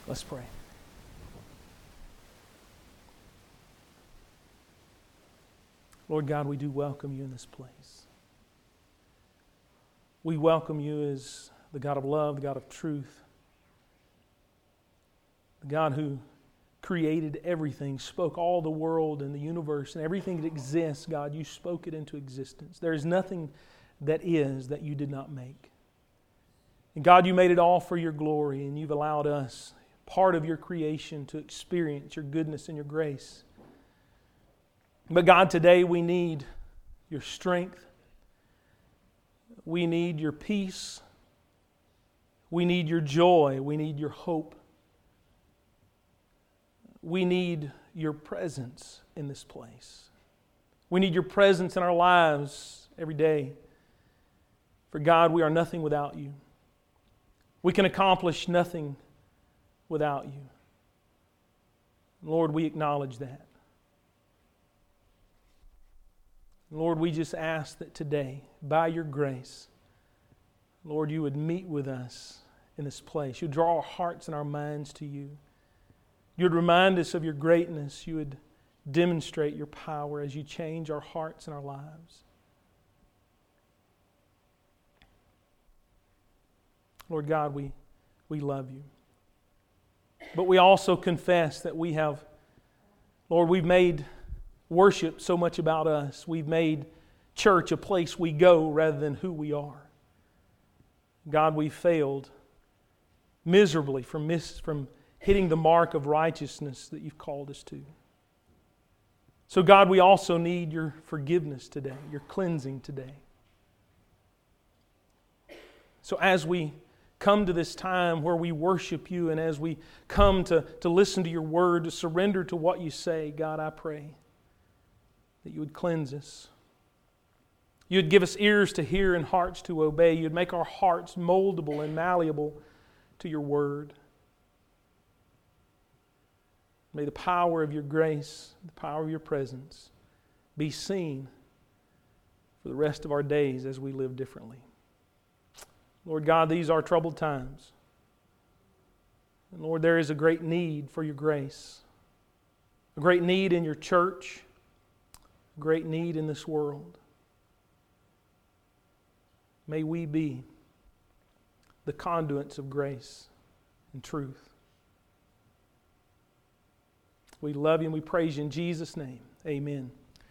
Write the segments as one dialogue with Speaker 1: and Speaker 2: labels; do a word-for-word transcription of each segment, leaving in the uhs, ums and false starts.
Speaker 1: Let's pray. Lord God, we do welcome you in this place. We welcome you as the God of love, the God of truth, the God who created everything, spoke all the world and the universe and everything that exists. God, you spoke it into existence. There is nothing that is that you did not make. And God, you made it all for your glory, and you've allowed us, part of your creation, to experience your goodness and your grace. But God, today we need your strength. We need your peace. We need your joy. We need your hope. We need your presence in this place. We need your presence in our lives every day. For God, we are nothing without you. We can accomplish nothing without you. Lord, we acknowledge that. Lord, we just ask that today, by your grace, Lord, you would meet with us in this place. You'd draw our hearts and our minds to you. You would remind us of your greatness. You would demonstrate your power as you change our hearts and our lives. Lord God, we, we love you. But we also confess that we have, Lord, we've made worship so much about us. We've made church a place we go rather than who we are. God, we failed miserably from, miss, from hitting the mark of righteousness that you've called us to. So God, we also need your forgiveness today, your cleansing today. So as we come to this time where we worship you, and as we come to, to listen to your word, to surrender to what you say, God, I pray that you would cleanse us. You would give us ears to hear and hearts to obey. You would make our hearts moldable and malleable to your word. May the power of your grace, the power of your presence be seen for the rest of our days as we live differently. Lord God, these are troubled times. And Lord, there is a great need for your grace, a great need in your church, a great need in this world. May we be the conduits of grace and truth. We love you and we praise you in Jesus' name. Amen.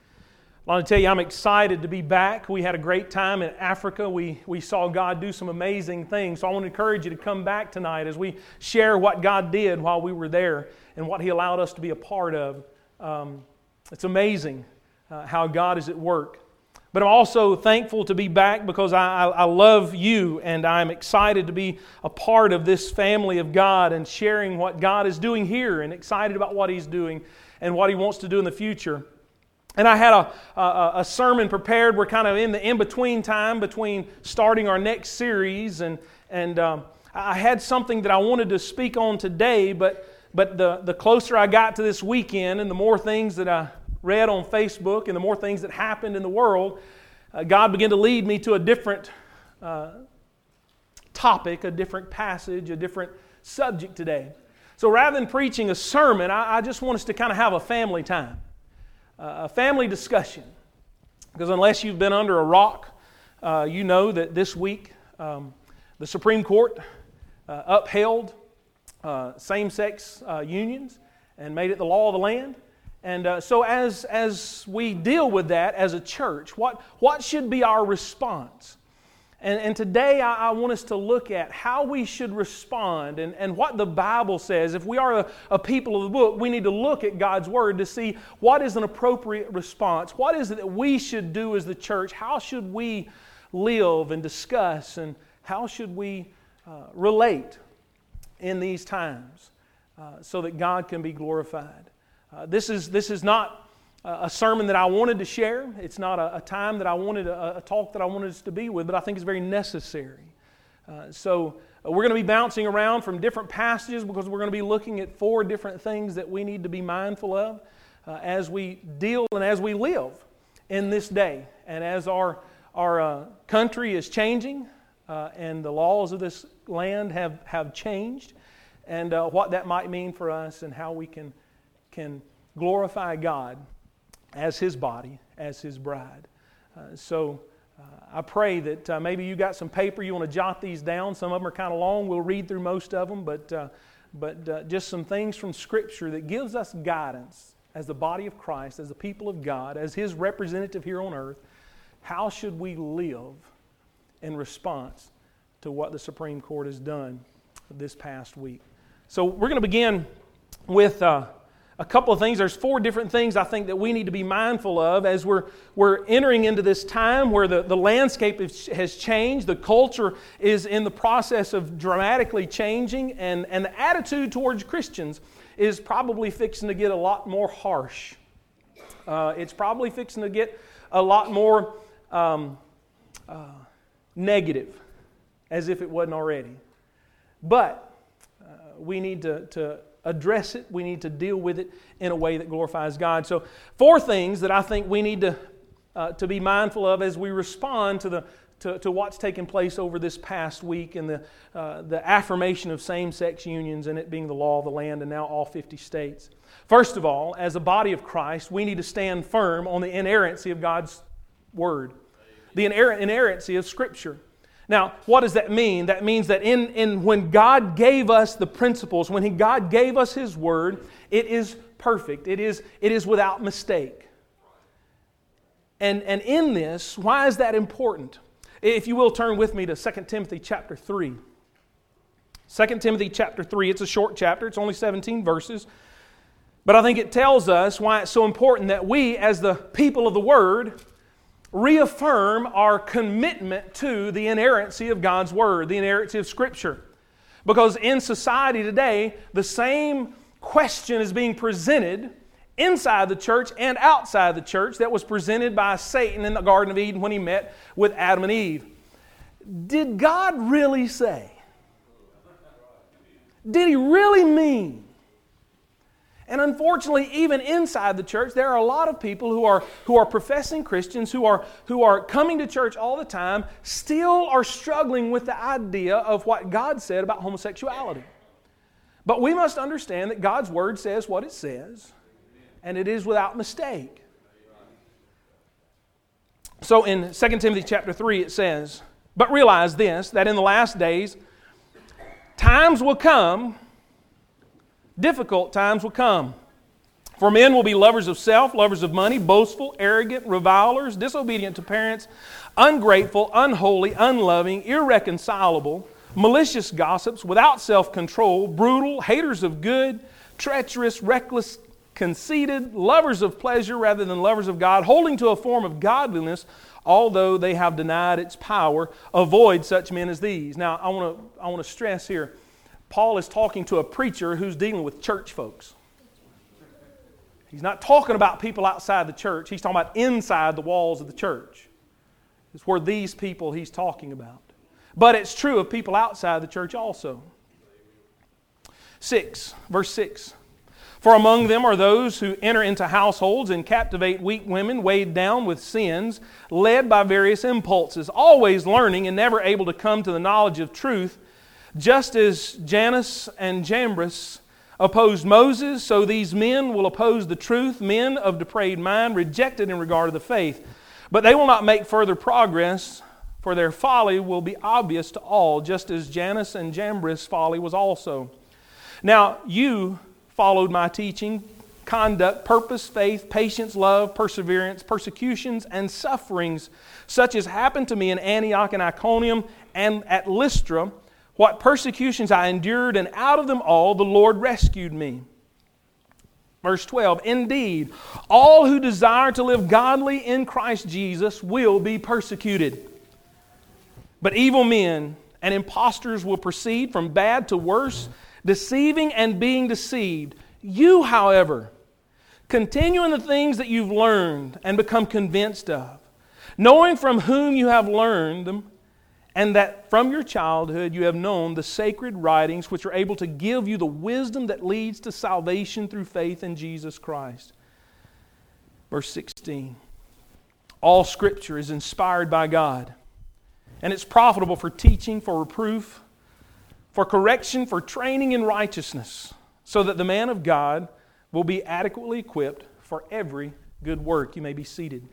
Speaker 1: I want to tell you, I'm excited to be back. We had a great time in Africa. We, we saw God do some amazing things. So I want to encourage you to come back tonight as we share what God did while we were there and what He allowed us to be a part of. Um, it's amazing uh, how God is at work. But I'm also thankful to be back because I, I, I love you, and I'm excited to be a part of this family of God and sharing what God is doing here, and excited about what He's doing and what He wants to do in the future. And I had a, a, a sermon prepared. We're kind of in the in-between time between starting our next series. And, and um, I had something that I wanted to speak on today, but, but the, the closer I got to this weekend and the more things that I read on Facebook and the more things that happened in the world, uh, God began to lead me to a different uh, topic, a different passage, a different subject today. So rather than preaching a sermon, I, I just want us to kind of have a family time. Uh, a family discussion. Because unless you've been under a rock, uh, you know that this week um, the Supreme Court uh, upheld uh, same-sex uh, unions and made it the law of the land. And uh, so as, as we deal with that as a church, what, what should be our response? And, and today I, I want us to look at how we should respond and, and what the Bible says. If we are a, a people of the book, we need to look at God's Word to see what is an appropriate response. What is it that we should do as the church? How should we live and discuss, and how should we uh, relate in these times uh, so that God can be glorified? Uh, this is this is not a sermon that I wanted to share. It's not a, a time that I wanted, a, a talk that I wanted us to be with, but I think it's very necessary. Uh, so uh, we're going to be bouncing around from different passages because we're going to be looking at four different things that we need to be mindful of uh, as we deal and as we live in this day. And as our, our uh, country is changing uh, and the laws of this land have, have changed, and uh, what that might mean for us and how we can, can glorify God as His body, as His bride. Uh, so uh, I pray that uh, maybe you got some paper, you want to jot these down. Some of them are kind of long. We'll read through most of them, but, uh, but uh, just some things from Scripture that gives us guidance as the body of Christ, as the people of God, as His representative here on earth. How should we live in response to what the Supreme Court has done this past week? So we're going to begin with uh, a couple of things. There's four different things I think that we need to be mindful of as we're, we're entering into this time where the, the landscape has changed. The culture is in the process of dramatically changing, and, and the attitude towards Christians is probably fixing to get a lot more harsh. Uh, it's probably fixing to get a lot more um, uh, negative, as if it wasn't already. But uh, we need to, to address it. We need to deal with it in a way that glorifies God. So four things that I think we need to, uh, to be mindful of as we respond to the To, to what's taken place over this past week and the, uh, the affirmation of same-sex unions and it being the law of the land and now all fifty states. First of all, as a body of Christ, we need to stand firm on the inerrancy of God's Word, the inerr- inerrancy of Scripture. Now, what does that mean? That means that in, in when God gave us the principles, when he, God gave us His Word, it is perfect. It is, it is without mistake. And, and in this, why is that important? If you will, turn with me to Second Timothy chapter three. Second Timothy chapter three, it's a short chapter, it's only seventeen verses. But I think it tells us why it's so important that we, as the people of the Word, reaffirm our commitment to the inerrancy of God's Word, the inerrancy of Scripture. Because in society today, the same question is being presented inside the church and outside the church that was presented by Satan in the Garden of Eden when he met with Adam and Eve. Did God really say? Did He really mean? And unfortunately, even inside the church, there are a lot of people who are, who are professing Christians, who are, who are coming to church all the time, still are struggling with the idea of what God said about homosexuality. But we must understand that God's Word says what it says, and it is without mistake. So in Second Timothy chapter three it says, "But realize this, that in the last days times will come, difficult times will come. For men will be lovers of self, lovers of money, boastful, arrogant, revilers, disobedient to parents, ungrateful, unholy, unloving, irreconcilable, malicious gossips, without self-control, brutal, haters of good, treacherous, reckless, conceited, lovers of pleasure rather than lovers of God, holding to a form of godliness, although they have denied its power. Avoid such men as these." Now, I want to I want to stress here, Paul is talking to a preacher who's dealing with church folks. He's not talking about people outside the church. He's talking about inside the walls of the church. It's where these people he's talking about. But it's true of people outside the church also. Six, verse six. "For among them are those who enter into households and captivate weak women, weighed down with sins, led by various impulses, always learning and never able to come to the knowledge of truth. Just as Jannes and Jambres opposed Moses, so these men will oppose the truth, men of depraved mind, rejected in regard to the faith. But they will not make further progress, for their folly will be obvious to all, just as Jannes and Jambres' folly was also. Now you followed my teaching, conduct, purpose, faith, patience, love, perseverance, persecutions, and sufferings, such as happened to me in Antioch and Iconium and at Lystra. What persecutions I endured, and out of them all the Lord rescued me." Verse twelve, "Indeed, all who desire to live godly in Christ Jesus will be persecuted. But evil men and impostors will proceed from bad to worse, deceiving and being deceived. You, however, continue in the things that you've learned and become convinced of, knowing from whom you have learned them, and that from your childhood you have known the sacred writings which are able to give you the wisdom that leads to salvation through faith in Jesus Christ." Verse sixteen, "All Scripture is inspired by God, and it's profitable for teaching, for reproof, for correction, for training in righteousness, so that the man of God will be adequately equipped for every good work. You may be seated.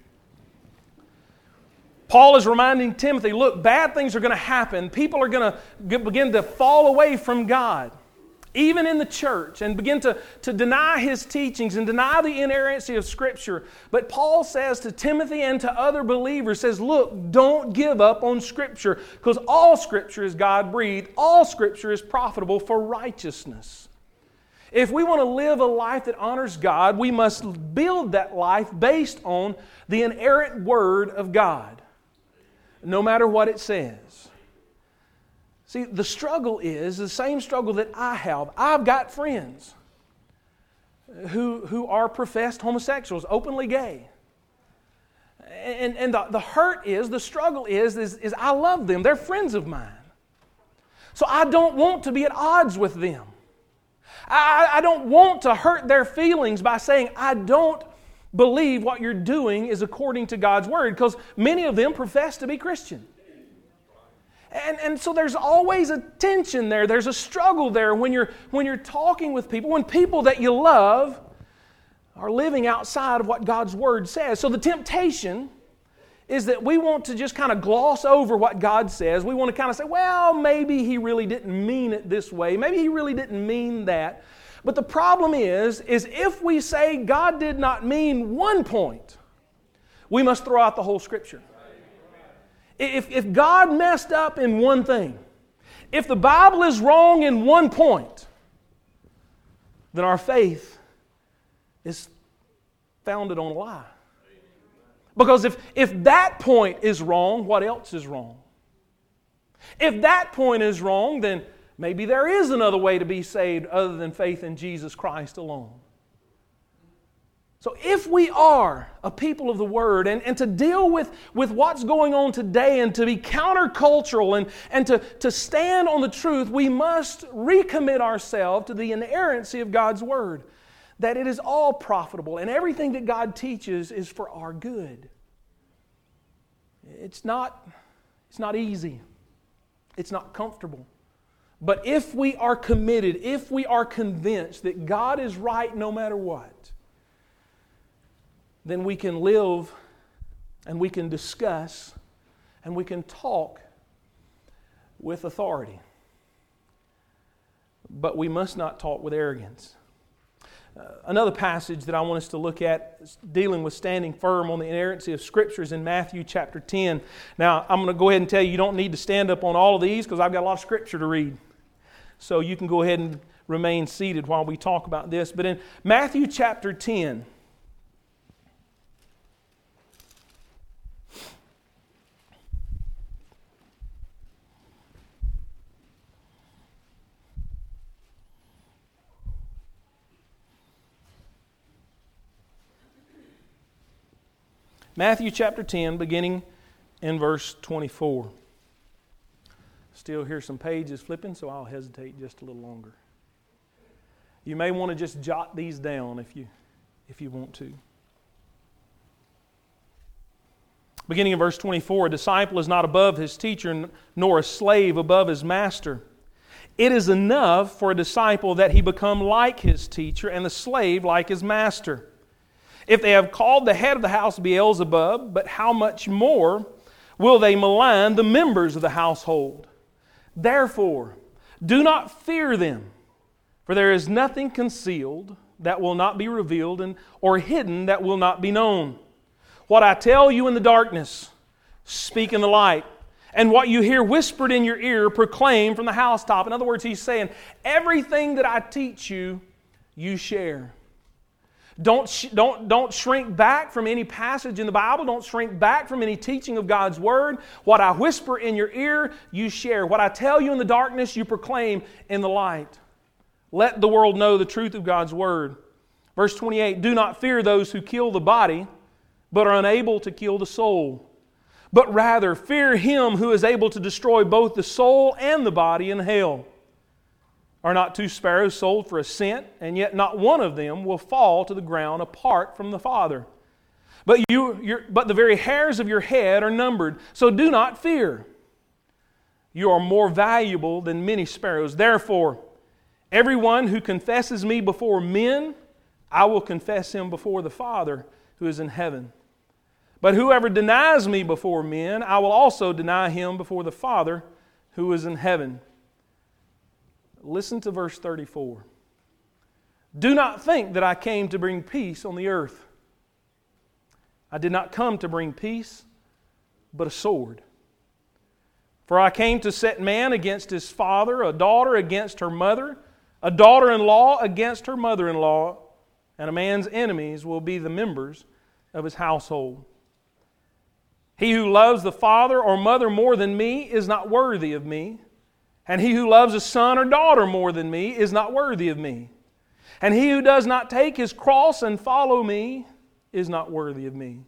Speaker 1: Paul is reminding Timothy, look, bad things are going to happen. People are going to begin to fall away from God, even in the church, and begin to, to deny His teachings and deny the inerrancy of Scripture. But Paul says to Timothy and to other believers, says, look, don't give up on Scripture, because all Scripture is God-breathed. All Scripture is profitable for righteousness. If we want to live a life that honors God, we must build that life based on the inerrant Word of God, no matter what it says. See, the struggle is the same struggle that I have. I've got friends who, who are professed homosexuals, openly gay. And, and the, the hurt is, the struggle is, is, is I love them. They're friends of mine. So I don't want to be at odds with them. I, I don't want to hurt their feelings by saying, I don't believe what you're doing is according to God's Word, because many of them profess to be Christian. And, and so there's always a tension there. There's a struggle there when you're, when you're talking with people, when people that you love are living outside of what God's Word says. So the temptation is that we want to just kind of gloss over what God says. We want to kind of say, well, maybe He really didn't mean it this way. Maybe He really didn't mean that. But the problem is, is if we say God did not mean one point, we must throw out the whole Scripture. If, if God messed up in one thing, if the Bible is wrong in one point, then our faith is founded on a lie. Because if, if that point is wrong, what else is wrong? If that point is wrong, then maybe there is another way to be saved other than faith in Jesus Christ alone. So if we are a people of the Word, and, and to deal with, with what's going on today and to be countercultural and, and to, to stand on the truth, we must recommit ourselves to the inerrancy of God's Word. That it is all profitable and everything that God teaches is for our good. It's not, it's not easy. It's not comfortable. But if we are committed, if we are convinced that God is right no matter what, then we can live and we can discuss and we can talk with authority. But we must not talk with arrogance. Uh, another passage that I want us to look at is dealing with standing firm on the inerrancy of Scriptures in Matthew chapter ten. Now, I'm going to go ahead and tell you, you don't need to stand up on all of these because I've got a lot of Scripture to read. So you can go ahead and remain seated while we talk about this. But in Matthew chapter ten, Matthew chapter ten, beginning in verse twenty-four. Still hear some pages flipping, so I'll hesitate just a little longer. You may want to just jot these down if you, if you want to. Beginning in verse twenty-four, a disciple is not above his teacher, nor a slave above his master. It is enough for a disciple that he become like his teacher, and the slave like his master. If they have called the head of the house Beelzebub, but how much more will they malign the members of the household? Therefore, do not fear them, for there is nothing concealed that will not be revealed, and or hidden that will not be known. What I tell you in the darkness, speak in the light. And what you hear whispered in your ear, proclaim from the housetop. In other words, he's saying, everything that I teach you, you share. Don't, sh- don't, don't shrink back from any passage in the Bible. Don't shrink back from any teaching of God's Word. What I whisper in your ear, you share. What I tell you in the darkness, you proclaim in the light. Let the world know the truth of God's Word. Verse twenty-eight, do not fear those who kill the body, but are unable to kill the soul. But rather fear Him who is able to destroy both the soul and the body in hell. Are not two sparrows sold for a cent, and yet not one of them will fall to the ground apart from the Father? But you, your, but the very hairs of your head are numbered, so do not fear. You are more valuable than many sparrows. Therefore, everyone who confesses me before men, I will confess him before the Father who is in heaven. But whoever denies me before men, I will also deny him before the Father who is in heaven. Listen to verse thirty-four. Do not think that I came to bring peace on the earth. I did not come to bring peace, but a sword. For I came to set man against his father, a daughter against her mother, a daughter-in-law against her mother-in-law, and a man's enemies will be the members of his household. He who loves the father or mother more than me is not worthy of me, and he who loves a son or daughter more than me is not worthy of me. And he who does not take his cross and follow me is not worthy of me.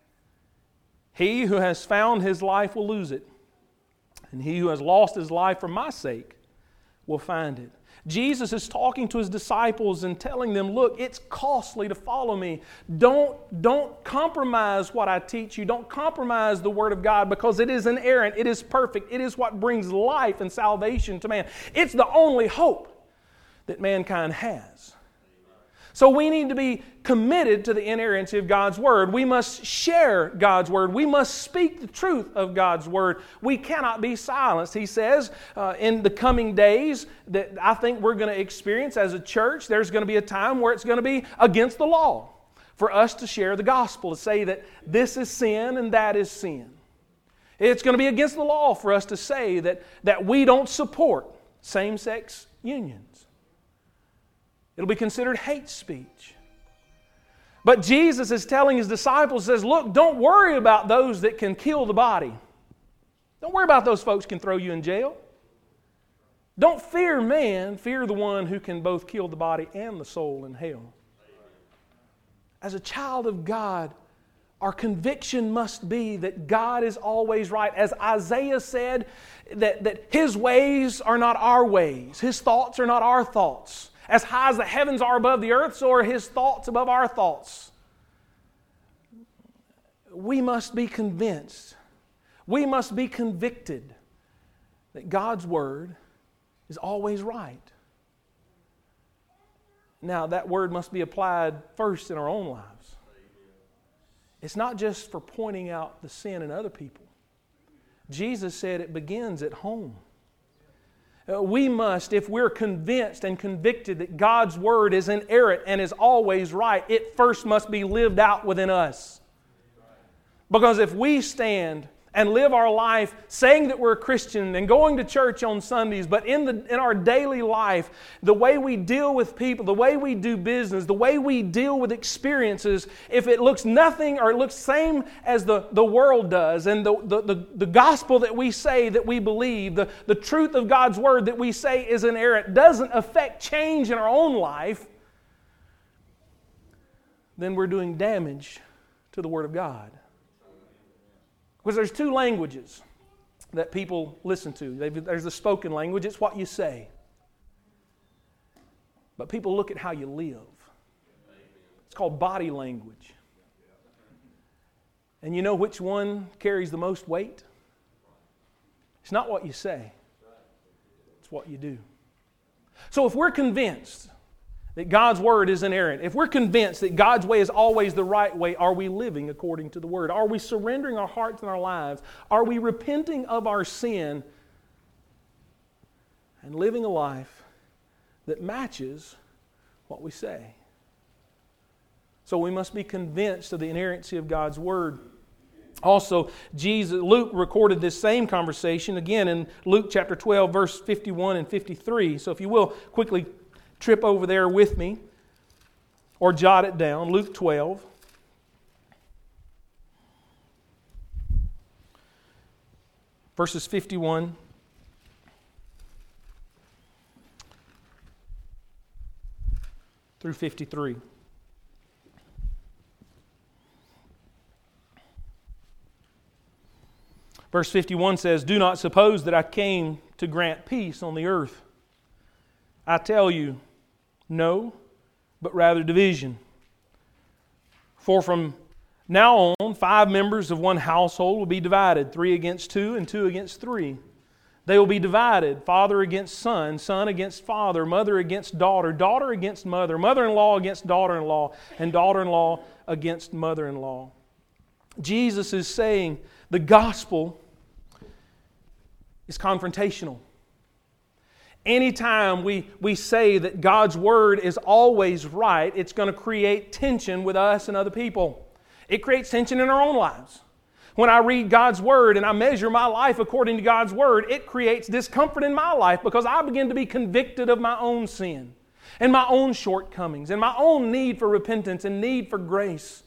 Speaker 1: He who has found his life will lose it, and he who has lost his life for my sake will find it. Jesus is talking to His disciples and telling them, look, it's costly to follow me. Don't, don't compromise what I teach you. Don't compromise the Word of God, because it is inerrant. It is perfect. It is what brings life and salvation to man. It's the only hope that mankind has. So we need to be committed to the inerrancy of God's Word. We must share God's Word. We must speak the truth of God's Word. We cannot be silenced. He says uh, in the coming days that I think we're going to experience as a church, there's going to be a time where it's going to be against the law for us to share the gospel, to say that this is sin and that is sin. It's going to be against the law for us to say that, that we don't support same-sex unions. It'll be considered hate speech. But Jesus is telling His disciples, says, look, don't worry about those that can kill the body. Don't worry about those folks who can throw you in jail. Don't fear man, fear the one who can both kill the body and the soul in hell. As a child of God, our conviction must be that God is always right. As Isaiah said, that, that His ways are not our ways. His thoughts are not our thoughts. As high as the heavens are above the earth, so are His thoughts above our thoughts. We must be convinced. We must be convicted that God's Word is always right. Now, that Word must be applied first in our own lives. It's not just for pointing out the sin in other people. Jesus said it begins at home. We must, if we're convinced and convicted that God's Word is inerrant and is always right, it first must be lived out within us. Because if we stand and live our life saying that we're a Christian and going to church on Sundays, but in the in our daily life, the way we deal with people, the way we do business, the way we deal with experiences, if it looks nothing or it looks same as the, the world does, and the, the, the, the gospel that we say that we believe, the, the truth of God's Word that we say is inerrant, doesn't affect change in our own life, then we're doing damage to the Word of God. Because there's two languages that people listen to. There's the spoken language, it's what you say. But people look at how you live. It's called body language. And you know which one carries the most weight? It's not what you say. It's what you do. So if we're convinced that God's Word is inerrant, if we're convinced that God's way is always the right way, are we living according to the Word? Are we surrendering our hearts and our lives? Are we repenting of our sin and living a life that matches what we say? So we must be convinced of the inerrancy of God's Word. Also, Jesus, Luke recorded this same conversation again in Luke chapter twelve, verse fifty-one and fifty-three. So if you will, quickly trip over there with me or jot it down. Luke twelve. Verses fifty-one through fifty-three. Verse fifty-one says, "Do not suppose that I came to grant peace on the earth. I tell you, no, but rather division. For from now on, five members of one household will be divided, three against two and two against three. They will be divided, father against son, son against father, mother against daughter, daughter against mother, mother-in-law against daughter-in-law, and daughter-in-law against mother-in-law. Jesus is saying the gospel is confrontational. Anytime we, we say that God's Word is always right, it's going to create tension with us and other people. It creates tension in our own lives. When I read God's Word and I measure my life according to God's Word, it creates discomfort in my life because I begin to be convicted of my own sin and my own shortcomings and my own need for repentance and need for grace.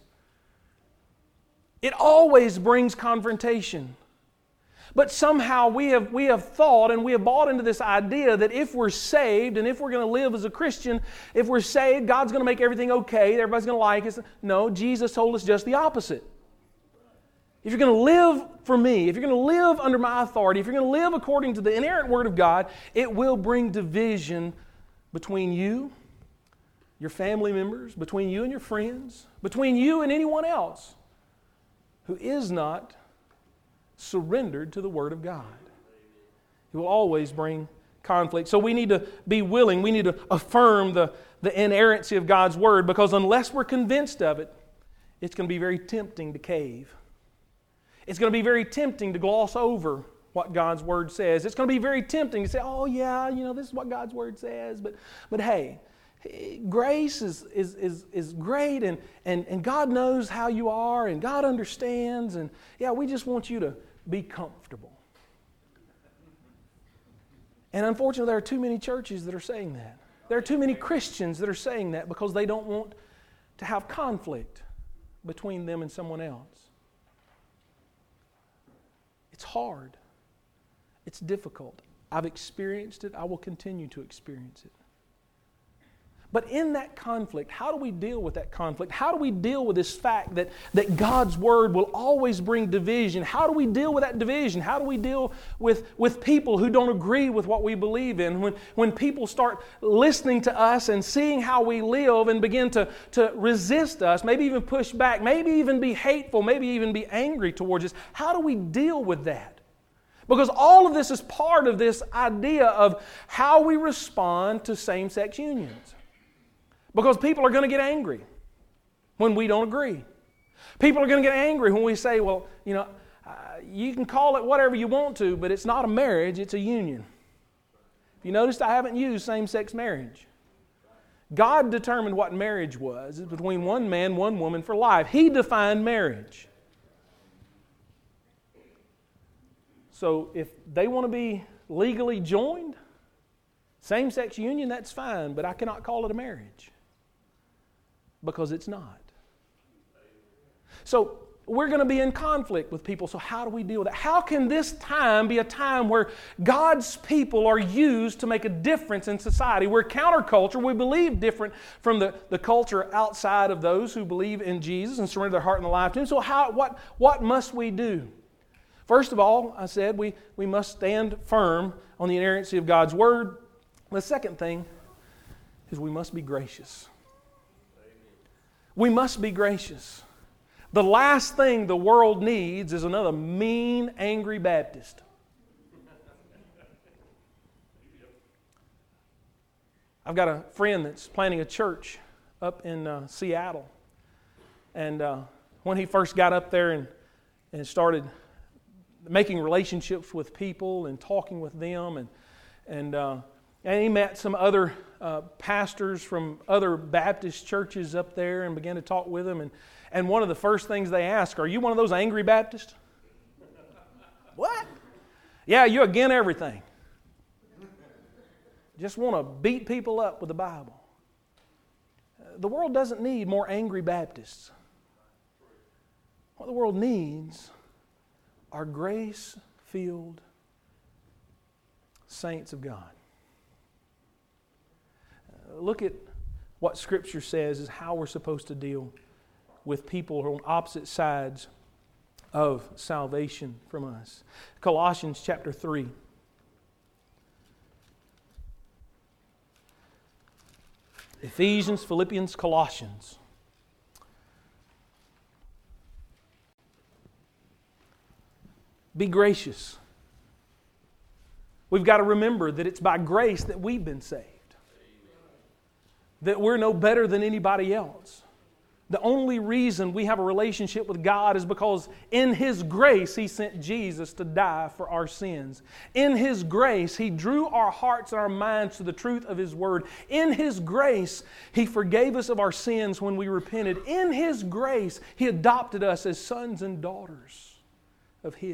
Speaker 1: It always brings confrontation. But somehow we have, we have thought and we have bought into this idea that if we're saved and if we're going to live as a Christian, if we're saved, God's going to make everything okay, everybody's going to like us. No, Jesus told us just the opposite. If you're going to live for me, if you're going to live under my authority, if you're going to live according to the inerrant Word of God, it will bring division between you, your family members, between you and your friends, between you and anyone else who is not surrendered to the Word of God. It will always bring conflict. So we need to be willing, we need to affirm the, the inerrancy of God's Word, because unless we're convinced of it, it's going to be very tempting to cave. It's going to be very tempting to gloss over what God's Word says. It's going to be very tempting to say, oh yeah, you know, this is what God's Word says, but but hey, grace is, is, is, is great, and, and, and God knows how you are, and God understands, and yeah, we just want you to be comfortable. And unfortunately, there are too many churches that are saying that. There are too many Christians that are saying that because they don't want to have conflict between them and someone else. It's hard. It's difficult. I've experienced it. I will continue to experience it. But in that conflict, how do we deal with that conflict? How do we deal with this fact that, that God's Word will always bring division? How do we deal with that division? How do we deal with, with people who don't agree with what we believe in? When, when people start listening to us and seeing how we live and begin to, to resist us, maybe even push back, maybe even be hateful, maybe even be angry towards us, how do we deal with that? Because all of this is part of this idea of how we respond to same-sex unions. Because people are going to get angry when we don't agree. People are going to get angry when we say, well, you know, uh, you can call it whatever you want to, but it's not a marriage, it's a union. If you noticed, I haven't used same-sex marriage. God determined what marriage was. It's between one man, one woman for life. He defined marriage. So if they want to be legally joined, same-sex union, that's fine, but I cannot call it a marriage. Because it's not. So we're going to be in conflict with people. So how do we deal with that? How can this time be a time where God's people are used to make a difference in society? We're counterculture. We believe different from the, the culture outside of those who believe in Jesus and surrender their heart and life to Him. So how, what, what must we do? First of all, I said we, we must stand firm on the inerrancy of God's Word. The second thing is we must be gracious. We must be gracious. The last thing the world needs is another mean, angry Baptist. I've got a friend that's planning a church up in uh, Seattle. And uh, when he first got up there and, and started making relationships with people and talking with them, and, and, uh, and he met some other Uh, pastors from other Baptist churches up there and began to talk with them. And, and one of the first things they ask, are you one of those angry Baptists? What? Yeah, you're against everything. Just want to beat people up with the Bible. The world doesn't need more angry Baptists. What the world needs are grace-filled saints of God. Look at what Scripture says is how we're supposed to deal with people who are on opposite sides of salvation from us. Colossians chapter three. Ephesians, Philippians, Colossians. Be gracious. We've got to remember that it's by grace that we've been saved. That we're no better than anybody else. The only reason we have a relationship with God is because in His grace He sent Jesus to die for our sins. In His grace He drew our hearts and our minds to the truth of His Word. In His grace He forgave us of our sins when we repented. In His grace He adopted us as sons and daughters of His.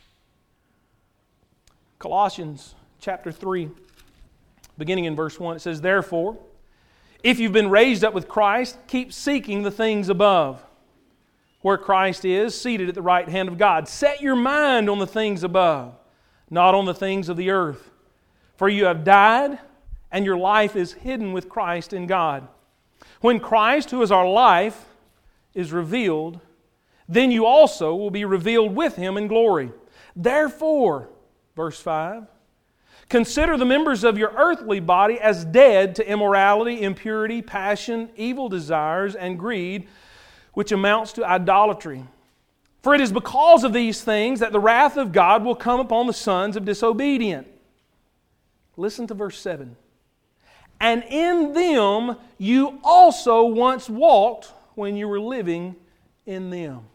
Speaker 1: Colossians chapter three, beginning in verse one, it says, "Therefore, if you've been raised up with Christ, keep seeking the things above, where Christ is, seated at the right hand of God. Set your mind on the things above, not on the things of the earth. For you have died, and your life is hidden with Christ in God. When Christ, who is our life, is revealed, then you also will be revealed with Him in glory. Therefore," verse five, "consider the members of your earthly body as dead to immorality, impurity, passion, evil desires, and greed, which amounts to idolatry. For it is because of these things that the wrath of God will come upon the sons of disobedience." Listen to verse seven. "And in them you also once walked when you were living in them."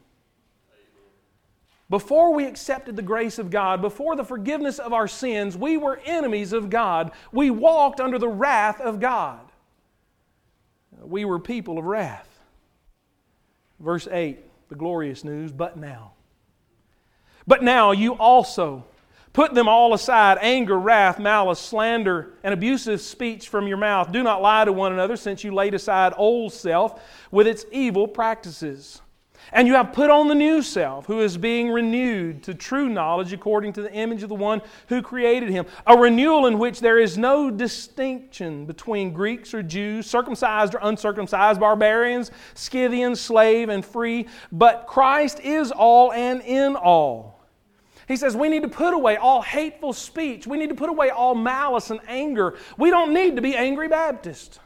Speaker 1: Before we accepted the grace of God, before the forgiveness of our sins, we were enemies of God. We walked under the wrath of God. We were people of wrath. Verse eight, the glorious news, "But now. But now you also put them all aside, anger, wrath, malice, slander, and abusive speech from your mouth. Do not lie to one another, since you laid aside old self with its evil practices. And you have put on the new self, who is being renewed to true knowledge according to the image of the one who created him. A renewal in which there is no distinction between Greeks or Jews, circumcised or uncircumcised, barbarians, Scythians, slave and free, but Christ is all and in all." He says we need to put away all hateful speech. We need to put away all malice and anger. We don't need to be angry Baptists,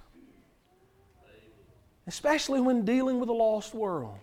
Speaker 1: especially when dealing with a lost world.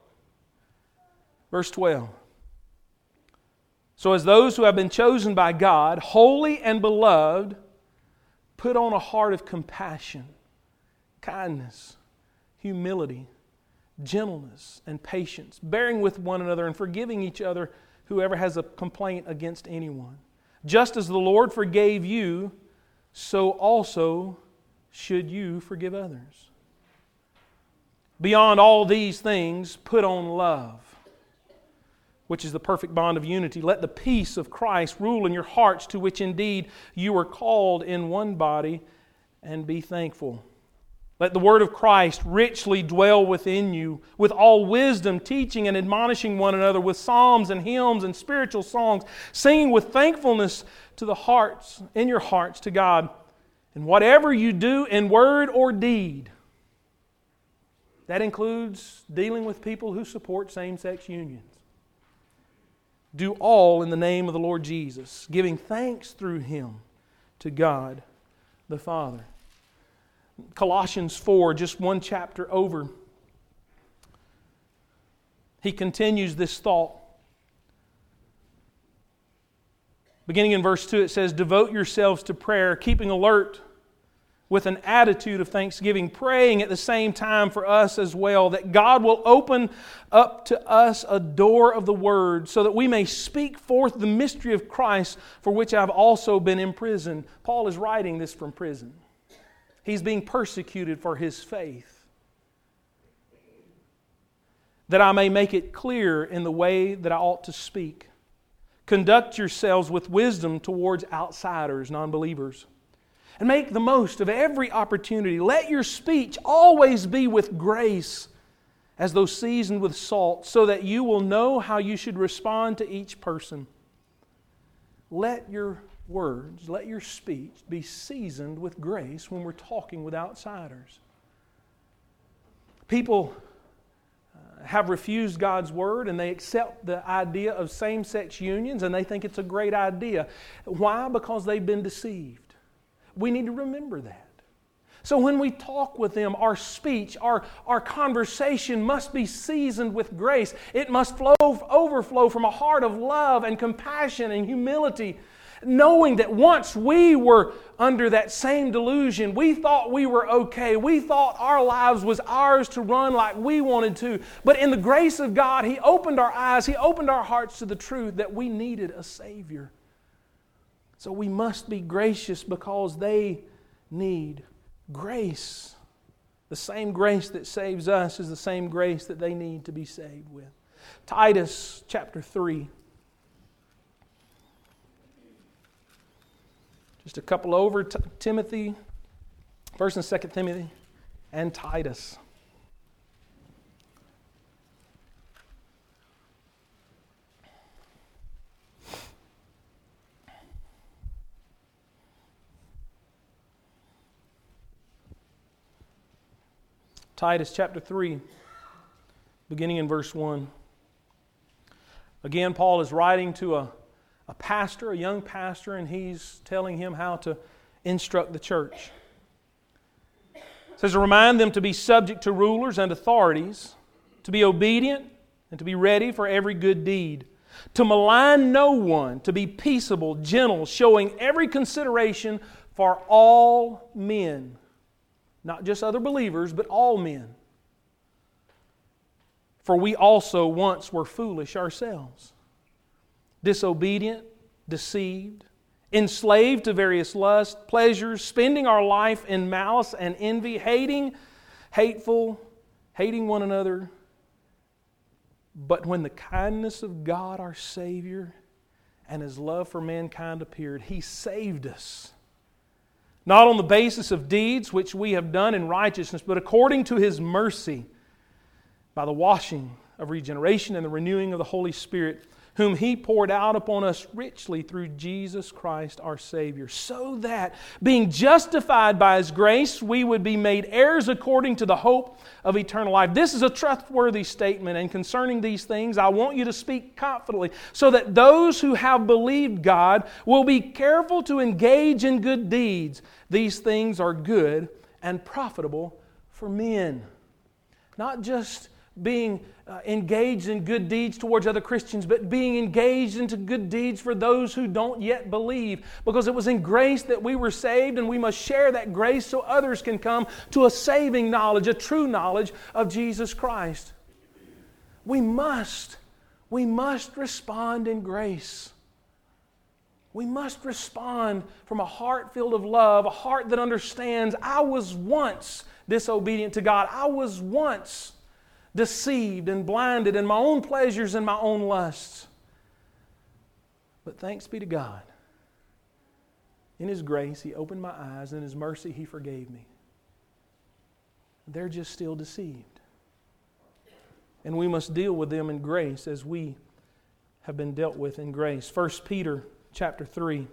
Speaker 1: Verse twelve. "So as those who have been chosen by God, holy and beloved, put on a heart of compassion, kindness, humility, gentleness, and patience, bearing with one another and forgiving each other whoever has a complaint against anyone. Just as the Lord forgave you, so also should you forgive others. Beyond all these things, put on love, which is the perfect bond of unity. Let the peace of Christ rule in your hearts, to which indeed you are called in one body, and be thankful. Let the word of Christ richly dwell within you, with all wisdom, teaching and admonishing one another with psalms and hymns and spiritual songs, singing with thankfulness to the hearts, in your hearts to God. And whatever you do in word or deed," that includes dealing with people who support same-sex unions, "do all in the name of the Lord Jesus, giving thanks through Him to God the Father." Colossians four, just one chapter over, he continues this thought. Beginning in verse two, it says, "Devote yourselves to prayer, keeping alert with an attitude of thanksgiving, praying at the same time for us as well, that God will open up to us a door of the Word, so that we may speak forth the mystery of Christ, for which I have also been imprisoned." Paul is writing this from prison. He's being persecuted for his faith. "That I may make it clear in the way that I ought to speak. Conduct yourselves with wisdom towards outsiders, non-believers, and make the most of every opportunity. Let your speech always be with grace, as though seasoned with salt, so that you will know how you should respond to each person. Let your words, let your speech be seasoned with grace when we're talking with outsiders." People uh, have refused God's Word, and they accept the idea of same-sex unions, and they think it's a great idea. Why? Because they've been deceived. We need to remember that. So when we talk with them, our speech, our, our conversation must be seasoned with grace. It must flow, overflow from a heart of love and compassion and humility. knowing that once we were under that same delusion, we thought we were okay. We thought our lives was ours to run like we wanted to. But in the grace of God, He opened our eyes, He opened our hearts to the truth that we needed a Savior. So we must be gracious because they need grace. The same grace that saves us is the same grace that they need to be saved with. Titus chapter three. Just a couple over, T- Timothy, First and Second Timothy, and Titus. Titus chapter three, beginning in verse one. Again, Paul is writing to a, a pastor, a young pastor, and he's telling him how to instruct the church. It says to remind them to be subject to rulers and authorities, to be obedient, and to be ready for every good deed, to malign no one, to be peaceable, gentle, showing every consideration for all men. Not just other believers, but all men. For we also once were foolish ourselves, disobedient, deceived, enslaved to various lusts, pleasures, spending our life in malice and envy, hating, hateful, hating one another. But when the kindness of God our Savior and His love for mankind appeared, He saved us. Not on the basis of deeds which we have done in righteousness, but according to His mercy, by the washing of regeneration and the renewing of the Holy Spirit, whom He poured out upon us richly through Jesus Christ our Savior, so that, being justified by His grace, we would be made heirs according to the hope of eternal life. This is a trustworthy statement, and concerning these things, I want you to speak confidently, so that those who have believed God will be careful to engage in good deeds. These things are good and profitable for men. Not just being uh, engaged in good deeds towards other Christians, but being engaged into good deeds for those who don't yet believe. Because it was in grace that we were saved, and we must share that grace so others can come to a saving knowledge, a true knowledge of Jesus Christ. We must, we must respond in grace. We must respond from a heart filled of love, a heart that understands I was once disobedient to God. I was once deceived and blinded in my own pleasures and my own lusts. But thanks be to God. In His grace, He opened my eyes, and in His mercy, He forgave me. They're just still deceived. And we must deal with them in grace as we have been dealt with in grace. First Peter chapter three.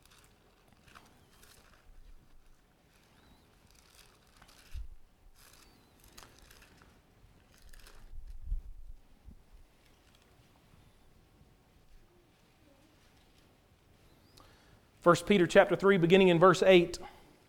Speaker 1: First Peter chapter three, beginning in verse eight.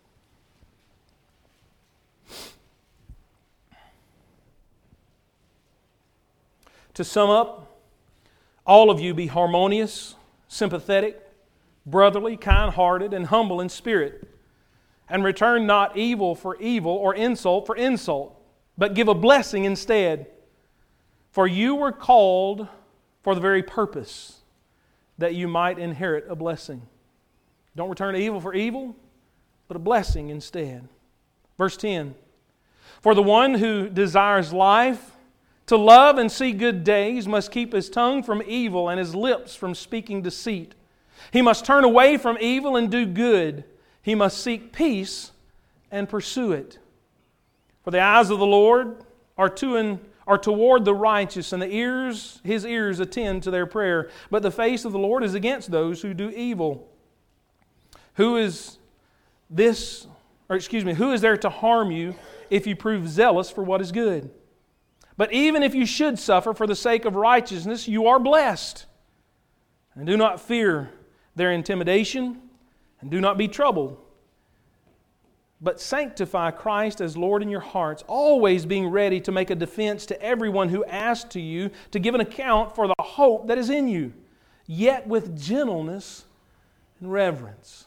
Speaker 1: To sum up, all of you be harmonious, sympathetic, brotherly, kind-hearted, and humble in spirit, and return not evil for evil or insult for insult, but give a blessing instead. For you were called for the very purpose that you might inherit a blessing. Don't return evil for evil, but a blessing instead. Verse ten. For the one who desires life, to love and see good days, must keep his tongue from evil and his lips from speaking deceit. He must turn away from evil and do good. He must seek peace and pursue it. For the eyes of the Lord are to and are toward the righteous, and the ears, His ears attend to their prayer. But the face of the Lord is against those who do evil. Who is this, or excuse me, who is there to harm you if you prove zealous for what is good? But even if you should suffer for the sake of righteousness, you are blessed. And do not fear their intimidation, and do not be troubled. But sanctify Christ as Lord in your hearts, always being ready to make a defense to everyone who asks to you to give an account for the hope that is in you, yet with gentleness and reverence.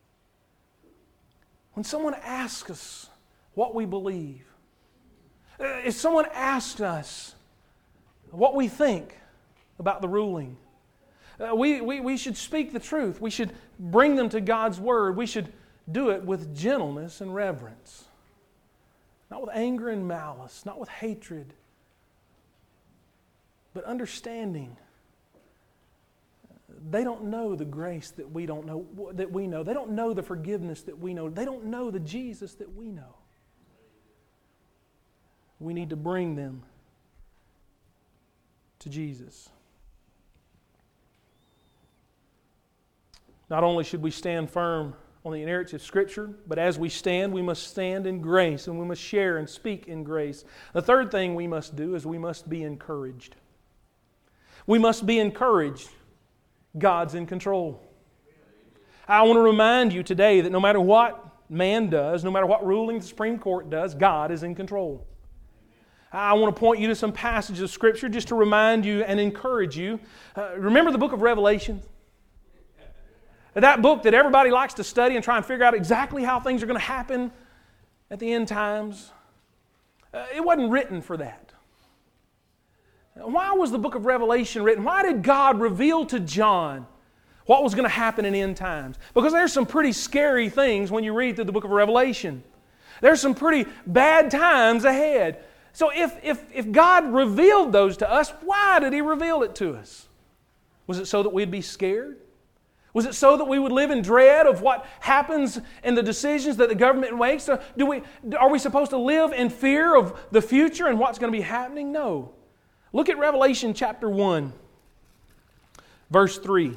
Speaker 1: When someone asks us what we believe, if someone asks us what we think about the ruling, uh, we, we, we should speak the truth. We should bring them to God's Word. We should do it with gentleness and reverence. Not with anger and malice, not with hatred, but understanding. They don't know the grace that we don't know, that we know. They don't know the forgiveness that we know. They don't know the Jesus that we know. We need to bring them to Jesus. Not only should we stand firm on the inerrancy of Scripture, but as we stand, we must stand in grace, and we must share and speak in grace. The third thing we must do is we must be encouraged. We must be encouraged. God's in control. I want to remind you today that no matter what man does, no matter what ruling the Supreme Court does, God is in control. I want to point you to some passages of Scripture just to remind you and encourage you. Uh, remember the book of Revelation? That book that everybody likes to study and try and figure out exactly how things are going to happen at the end times. Uh, it wasn't written for that. Why was the book of Revelation written? Why did God reveal to John what was going to happen in end times? Because there's some pretty scary things when you read through the book of Revelation. There's some pretty bad times ahead. So if, if, if God revealed those to us, why did He reveal it to us? Was it so that we'd be scared? Was it so that we would live in dread of what happens in the decisions that the government makes? Do we, are we supposed to live in fear of the future and what's going to be happening? No. Look at Revelation chapter one, verse three.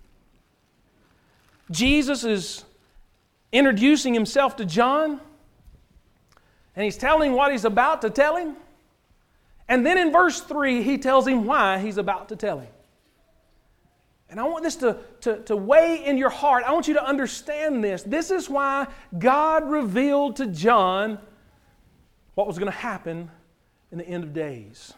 Speaker 1: Jesus is introducing Himself to John, and He's telling what He's about to tell him. And then in verse three, He tells him why He's about to tell him. And I want this to, to, to weigh in your heart. I want you to understand this. This is why God revealed to John what was going to happen in the end of days.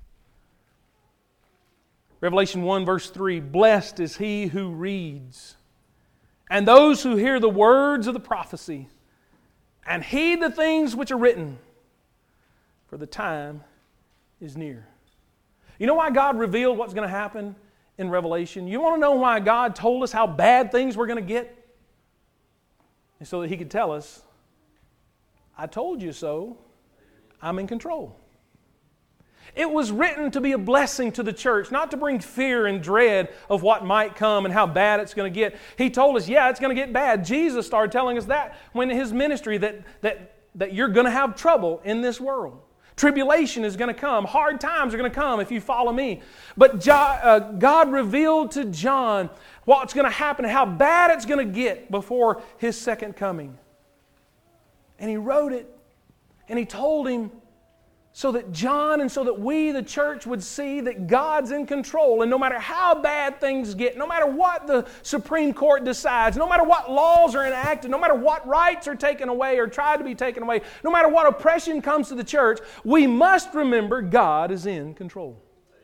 Speaker 1: Revelation one verse three, blessed is he who reads, and those who hear the words of the prophecy, and heed the things which are written, for the time is near. You know why God revealed what's going to happen in Revelation? You want to know why God told us how bad things were going to get? And so that He could tell us, I told you so, I'm in control. It was written to be a blessing to the church, not to bring fear and dread of what might come and how bad it's going to get. He told us, yeah, it's going to get bad. Jesus started telling us that when in His ministry, that, that, that you're going to have trouble in this world. Tribulation is going to come. Hard times are going to come if you follow me. But God revealed to John what's going to happen, how bad it's going to get before His second coming. And He wrote it, and He told him, so that John and so that we, the church, would see that God's in control. And no matter how bad things get, no matter what the Supreme Court decides, no matter what laws are enacted, no matter what rights are taken away or tried to be taken away, no matter what oppression comes to the church, we must remember God is in control.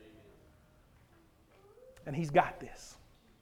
Speaker 1: And He's got this.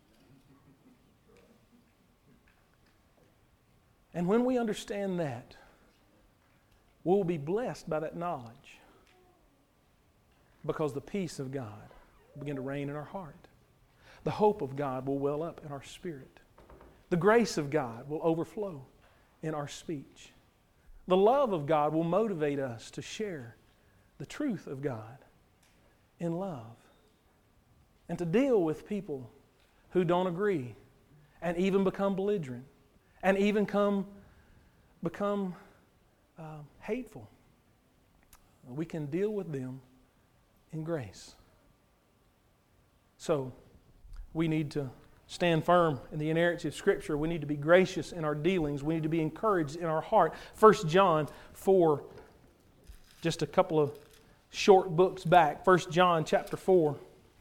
Speaker 1: And when we understand that, we'll be blessed by that knowledge. Because the peace of God will begin to reign in our heart. The hope of God will well up in our spirit. The grace of God will overflow in our speech. The love of God will motivate us to share the truth of God in love. And to deal with people who don't agree and even become belligerent and even come, become uh, hateful. We can deal with them in grace. So, we need to stand firm in the inerrancy of Scripture. We need to be gracious in our dealings. We need to be encouraged in our heart. First John four, just a couple of short books back. First John chapter four.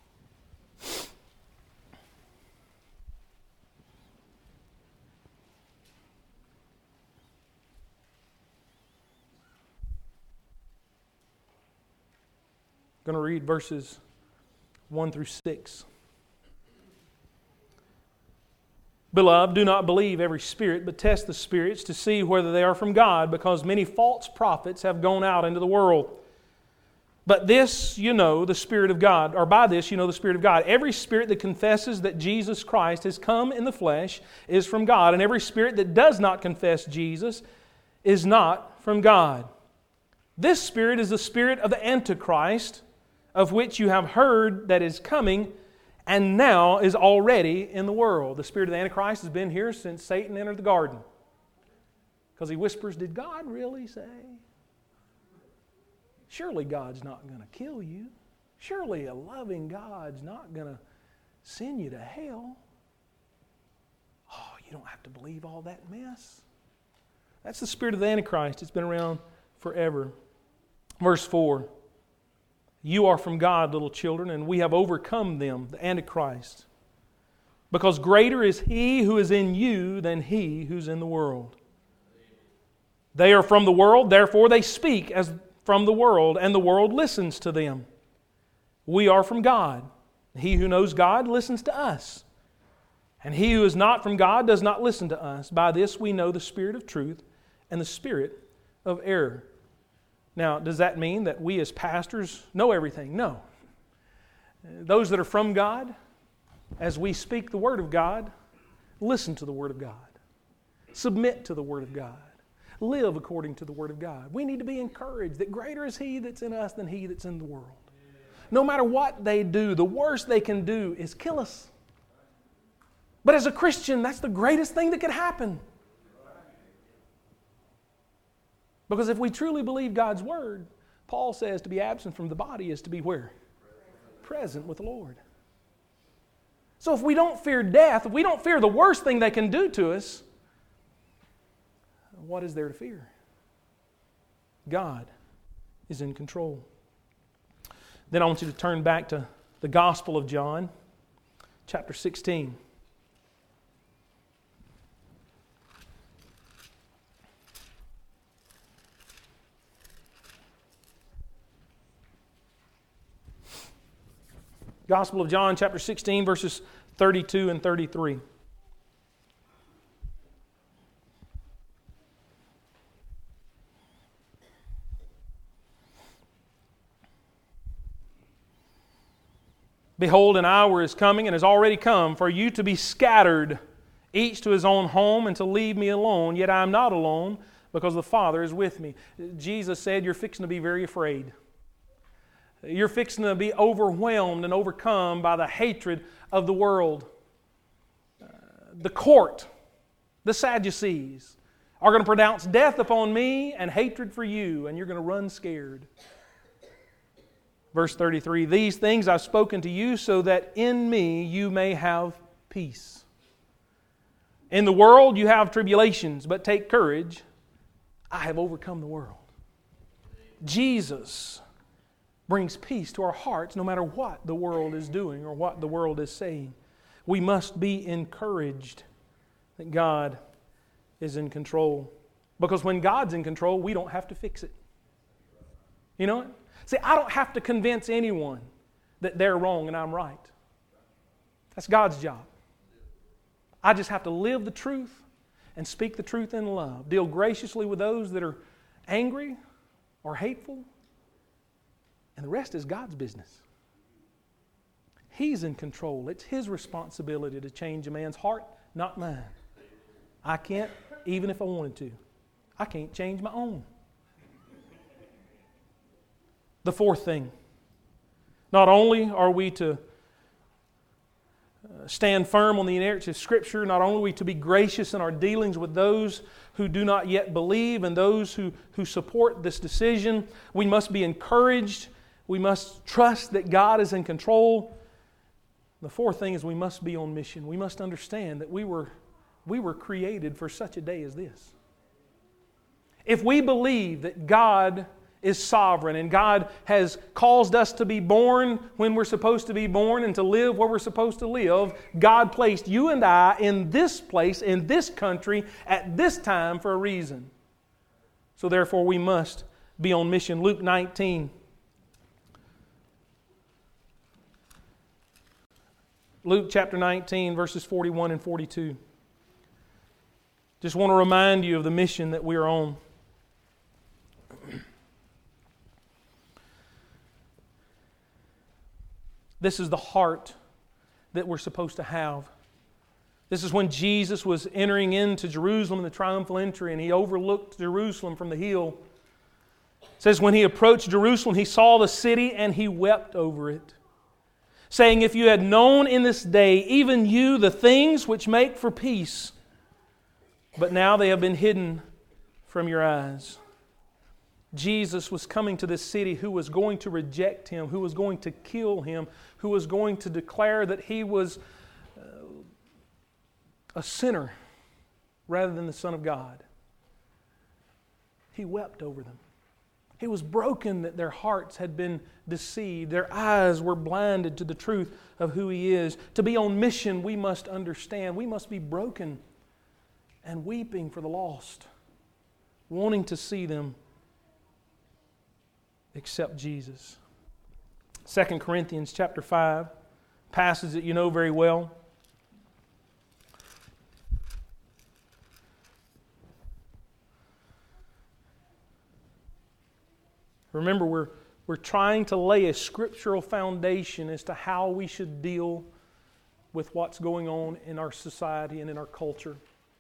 Speaker 1: I'm going to read verses one through six. Beloved, do not believe every spirit, but test the spirits to see whether they are from God, because many false prophets have gone out into the world. But this you know, the Spirit of God, or by this you know the Spirit of God. Every spirit that confesses that Jesus Christ has come in the flesh is from God, and every spirit that does not confess Jesus is not from God. This spirit is the spirit of the Antichrist, of which you have heard that is coming, and now is already in the world. The spirit of the Antichrist has been here since Satan entered the garden. Because he whispers, did God really say? Surely God's not going to kill you. Surely a loving God's not going to send you to hell. Oh, you don't have to believe all that mess. That's the spirit of the Antichrist. It's been around forever. Verse four. You are from God, little children, and we have overcome them, the Antichrist. Because greater is He who is in you than he who's in the world. They are from the world, therefore they speak as from the world, and the world listens to them. We are from God. He who knows God listens to us. And he who is not from God does not listen to us. By this we know the spirit of truth and the spirit of error. Now, does that mean that we as pastors know everything? No. Those that are from God, as we speak the Word of God, listen to the Word of God. Submit to the Word of God. Live according to the Word of God. We need to be encouraged that greater is He that's in us than he that's in the world. No matter what they do, the worst they can do is kill us. But as a Christian, that's the greatest thing that could happen. Because if we truly believe God's Word, Paul says to be absent from the body is to be where? Present with the Lord. So if we don't fear death, if we don't fear the worst thing they can do to us, what is there to fear? God is in control. Then I want you to turn back to the Gospel of John, chapter sixteen. Gospel of John, chapter sixteen, verses thirty-two and thirty-three. Behold, an hour is coming and has already come for you to be scattered, each to his own home, and to leave me alone. Yet I am not alone, because the Father is with me. Jesus said, you're fixing to be very afraid. You're fixing to be overwhelmed and overcome by the hatred of the world. Uh, the court, the Sadducees, are going to pronounce death upon me and hatred for you, and you're going to run scared. Verse thirty-three, these things I've spoken to you so that in me you may have peace. In the world you have tribulations, but take courage. I have overcome the world. Jesus brings peace to our hearts no matter what the world is doing or what the world is saying. We must be encouraged that God is in control. Because when God's in control, we don't have to fix it. You know what? See, I don't have to convince anyone that they're wrong and I'm right. That's God's job. I just have to live the truth and speak the truth in love. Deal graciously with those that are angry or hateful. And the rest is God's business. He's in control. It's His responsibility to change a man's heart, not mine. I can't, even if I wanted to. I can't change my own. The fourth thing, not only are we to stand firm on the inerrancy of Scripture, not only are we to be gracious in our dealings with those who do not yet believe and those who, who support this decision, we must be encouraged. We must trust that God is in control. The fourth thing is we must be on mission. We must understand that we were, we were created for such a day as this. If we believe that God is sovereign and God has caused us to be born when we're supposed to be born and to live where we're supposed to live, God placed you and I in this place, in this country, at this time for a reason. So therefore we must be on mission. Luke nineteen. Luke chapter nineteen, verses forty-one and forty-two. Just want to remind you of the mission that we are on. This is the heart that we're supposed to have. This is when Jesus was entering into Jerusalem in the triumphal entry, and He overlooked Jerusalem from the hill. It says, when He approached Jerusalem, He saw the city and He wept over it, saying, if you had known in this day, even you, the things which make for peace, but now they have been hidden from your eyes. Jesus was coming to this city who was going to reject Him, who was going to kill Him, who was going to declare that He was uh, a sinner rather than the Son of God. He wept over them. He was broken that their hearts had been deceived. Their eyes were blinded to the truth of who He is. To be on mission, we must understand. We must be broken and weeping for the lost, wanting to see them accept Jesus. Second Corinthians chapter five, passage that you know very well. Remember, we're, we're trying to lay a scriptural foundation as to how we should deal with what's going on in our society and in our culture.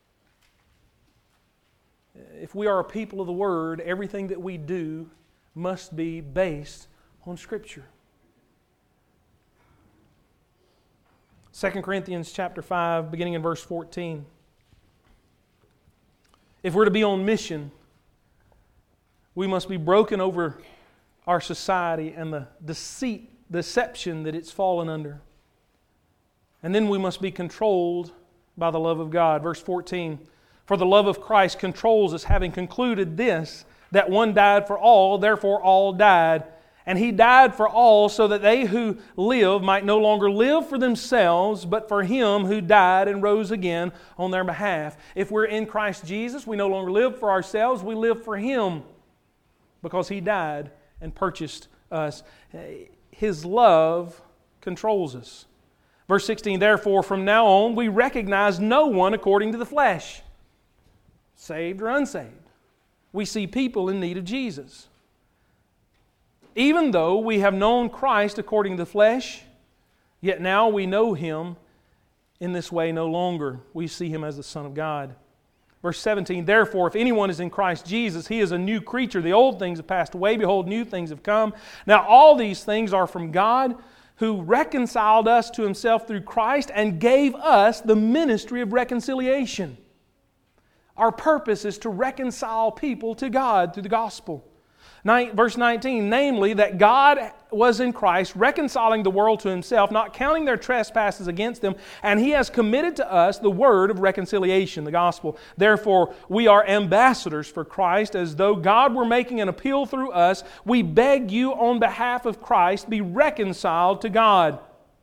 Speaker 1: If we are a people of the Word, everything that we do must be based on Scripture. Second Corinthians chapter five, beginning in verse fourteen. If we're to be on mission, we must be broken over our society and the deceit, deception that it's fallen under. And then we must be controlled by the love of God. Verse fourteen, for the love of Christ controls us, having concluded this, that one died for all, therefore all died. And He died for all, so that they who live might no longer live for themselves, but for Him who died and rose again on their behalf. If we're in Christ Jesus, we no longer live for ourselves, we live for Him, because He died and purchased us. His love controls us. Verse sixteen, therefore from now on we recognize no one according to the flesh, saved or unsaved. We see people in need of Jesus. Even though we have known Christ according to the flesh, yet now we know Him in this way no longer. We see Him as the Son of God. Verse seventeen, therefore, if anyone is in Christ Jesus, he is a new creature. The old things have passed away. Behold, new things have come. Now all these things are from God, who reconciled us to Himself through Christ and gave us the ministry of reconciliation. Our purpose is to reconcile people to God through the gospel. Verse nineteen, namely, that God was in Christ, reconciling the world to Himself, not counting their trespasses against them, and He has committed to us the word of reconciliation, the gospel. Therefore, we are ambassadors for Christ, as though God were making an appeal through us. We beg you on behalf of Christ, be reconciled to God.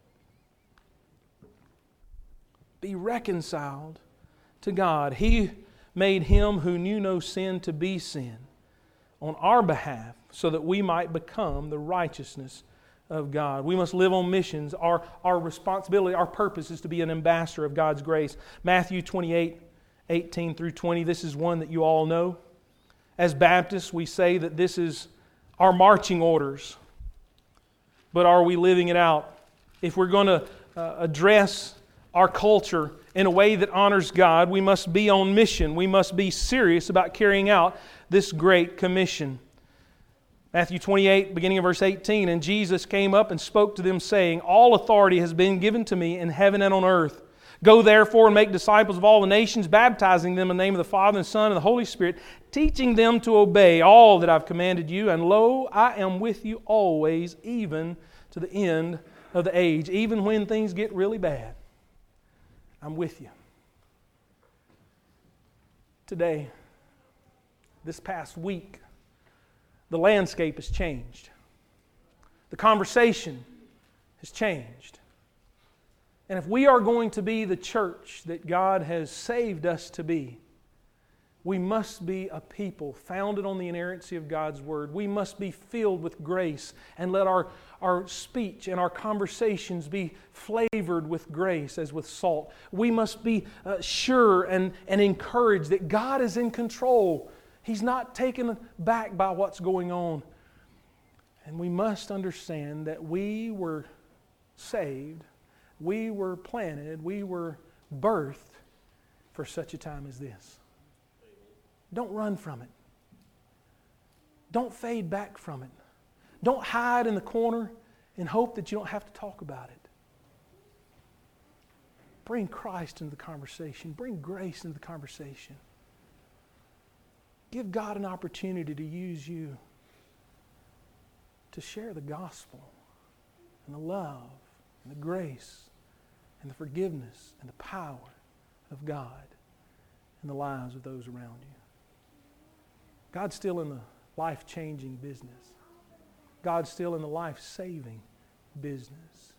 Speaker 1: Be reconciled to God. He made Him who knew no sin to be sin on our behalf, so that we might become the righteousness of God. We must live on missions. Our, our responsibility, our purpose is to be an ambassador of God's grace. Matthew twenty-eight, eighteen through twenty, this is one that you all know. As Baptists, we say that this is our marching orders. But are we living it out? If we're going to uh, address our culture in a way that honors God, we must be on mission. We must be serious about carrying out this great commission. Matthew twenty-eight, beginning of verse eighteen, and Jesus came up and spoke to them, saying, all authority has been given to me in heaven and on earth. Go therefore and make disciples of all the nations, baptizing them in the name of the Father and the Son and the Holy Spirit, teaching them to obey all that I've commanded you. And lo, I am with you always, even to the end of the age. Even when things get really bad, I'm with you. Today, this past week, the landscape has changed. The conversation has changed. And if we are going to be the church that God has saved us to be, We must be a people founded on the inerrancy of God's Word. We must be filled with grace and let our, our speech and our conversations be flavored with grace as with salt. We must be uh, sure and, and encouraged that God is in control. He's not taken back by what's going on. And we must understand that we were saved, we were planted, we were birthed for such a time as this. Don't run from it. Don't fade back from it. Don't hide in the corner and hope that you don't have to talk about it. Bring Christ into the conversation. Bring grace into the conversation. Give God an opportunity to use you to share the gospel and the love and the grace and the forgiveness and the power of God in the lives of those around you. God's still in the life-changing business. God's still in the life-saving business.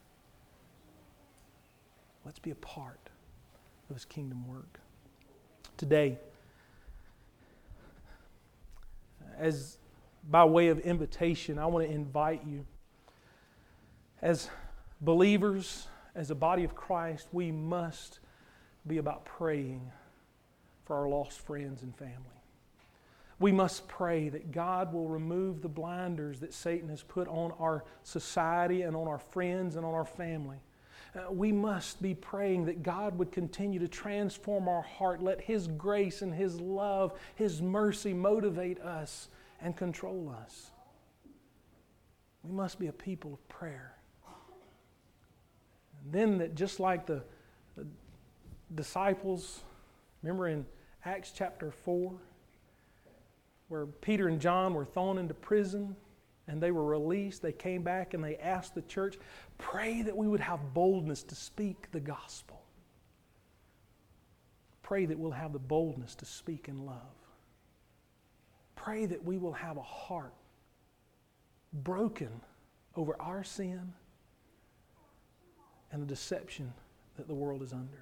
Speaker 1: Let's be a part of His kingdom work. Today, as by way of invitation, I want to invite you. As believers, as a body of Christ, we must be about praying for our lost friends and family. We must pray that God will remove the blinders that Satan has put on our society and on our friends and on our family. Uh, we must be praying that God would continue to transform our heart. Let His grace and His love, His mercy motivate us and control us. We must be a people of prayer. And then that just like the, the disciples, remember in Acts chapter four, where Peter and John were thrown into prison and they were released, they came back and they asked the church, pray that we would have boldness to speak the gospel. Pray that we'll have the boldness to speak in love. Pray that we will have a heart broken over our sin and the deception that the world is under.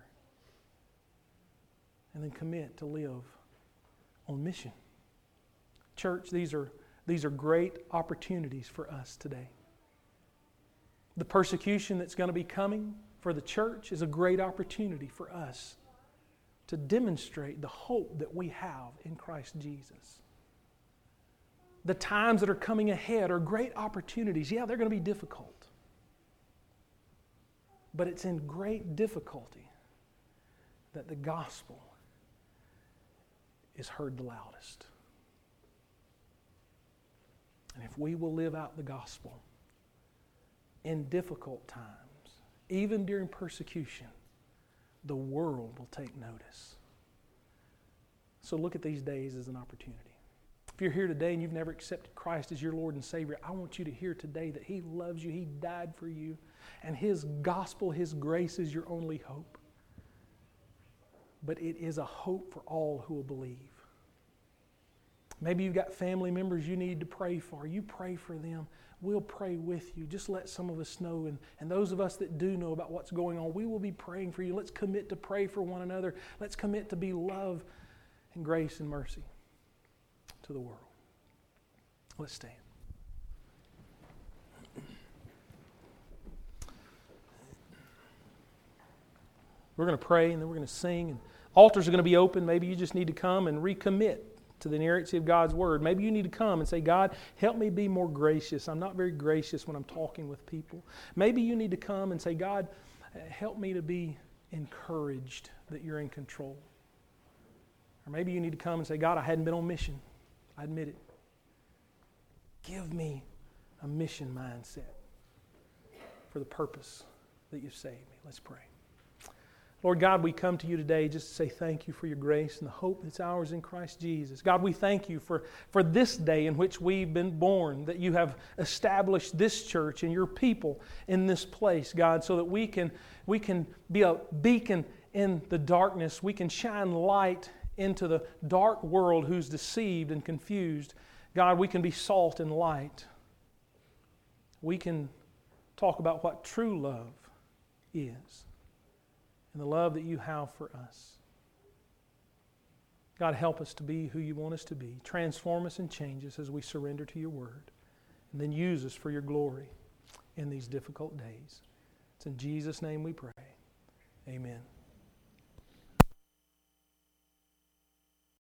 Speaker 1: And then commit to live on mission. Church, these are, these are great opportunities for us today. The persecution that's going to be coming for the church is a great opportunity for us to demonstrate the hope that we have in Christ Jesus. The times that are coming ahead are great opportunities. Yeah, they're going to be difficult. But it's in great difficulty that the gospel is heard the loudest. And if we will live out the gospel in difficult times, even during persecution, the world will take notice. So look at these days as an opportunity. If you're here today and you've never accepted Christ as your Lord and Savior, I want you to hear today that He loves you, He died for you, and His gospel, His grace is your only hope. But it is a hope for all who will believe. Maybe you've got family members you need to pray for. You pray for them. We'll pray with you. Just let some of us know. And, and those of us that do know about what's going on, we will be praying for you. Let's commit to pray for one another. Let's commit to be love and grace and mercy to the world. Let's stand. We're going to pray and then we're going to sing. And altars are going to be open. Maybe you just need to come and recommit to the inerrancy of God's Word. Maybe you need to come and say, God, help me be more gracious. I'm not very gracious when I'm talking with people. Maybe you need to come and say, God, help me to be encouraged that you're in control. Or maybe you need to come and say, God, I hadn't been on mission. I admit it. Give me a mission mindset for the purpose that you've saved me. Let's pray. Lord God, we come to you today just to say thank you for your grace and the hope that's ours in Christ Jesus. God, we thank you for, for this day in which we've been born, that you have established this church and your people in this place, God, so that we can, we can be a beacon in the darkness. We can shine light into the dark world who's deceived and confused. God, we can be salt and light. We can talk about what true love is and the love that you have for us. God, help us to be who you want us to be. Transform us and change us as we surrender to your word. And then use us for your glory in these difficult days. It's in Jesus' name we pray. Amen.